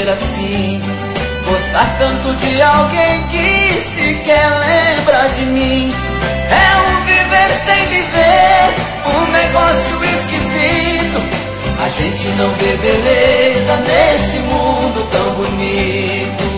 ser assim. Gostar tanto de alguém que sequer lembra de mim. É um viver sem viver, um negócio esquisito. A gente não vê beleza nesse mundo tão bonito.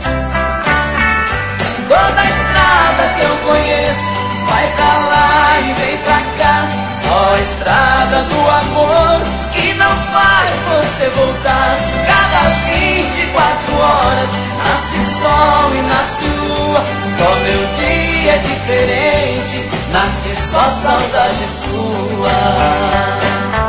Toda estrada que eu conheço vai pra lá e vem pra cá. Só a estrada do amor que não faz você voltar. Cada 24 horas nasce sol e nasce lua. Só meu dia é diferente, nasce só saudade sua.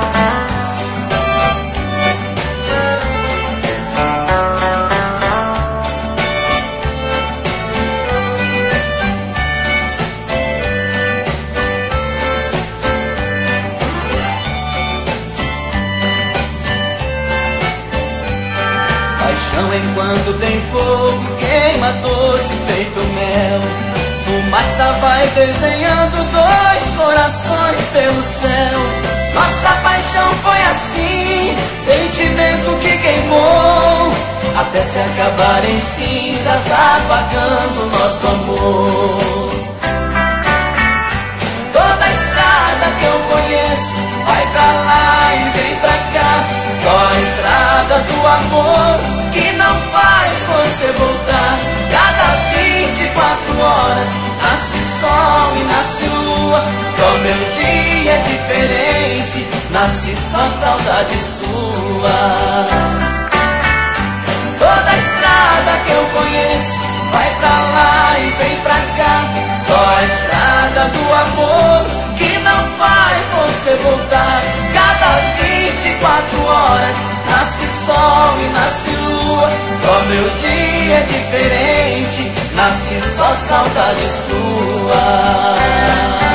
Paixão enquanto tem fogo, queima doce feito mel. Fumaça vai desenhando dois corações pelo céu. Nossa paixão foi assim, sentimento que queimou, até se acabar em cinzas, apagando nosso amor. Toda estrada que eu conheço vai pra lá e vem pra cá. Só a estrada do amor que não faz você voltar. Cada 24 horas nasce sol e nasce lua. Só meu dia é diferente, nasce só saudade sua. Toda estrada que eu conheço vai pra lá e vem pra cá. Só a estrada do amor que não faz você voltar. Cada 24 horas nasce sol e nasce lua. Só meu dia é diferente, nasce só saudade sua.